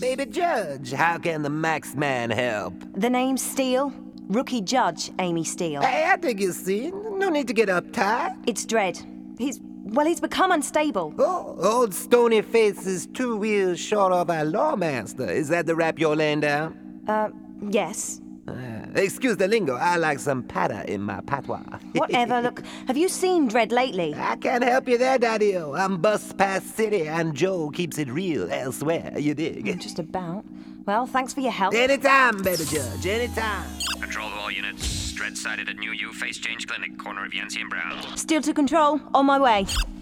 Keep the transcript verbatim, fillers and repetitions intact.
Baby Judge, how can the Max Man help? The name's Steele. Rookie Judge, Amy Steele. Hey, I think you've seen. No need to get uptight. It's Dredd. He's, well, he's become unstable. Oh, old Stony Face is two wheels short of our lawmaster. Is that the rap you're laying down? Uh, yes. Uh, excuse the lingo. I like some patter in my patois. Whatever. Look, have you seen Dredd lately? I can't help you there, Daddy-O. I'm bust past city, and Joe keeps it real elsewhere. You dig? Just about. Well, thanks for your help. Anytime, baby Judge. Anytime. Control all units. Dredd sighted at New U Face Change Clinic, corner of Yancey and Brown. Steele to control. On my way.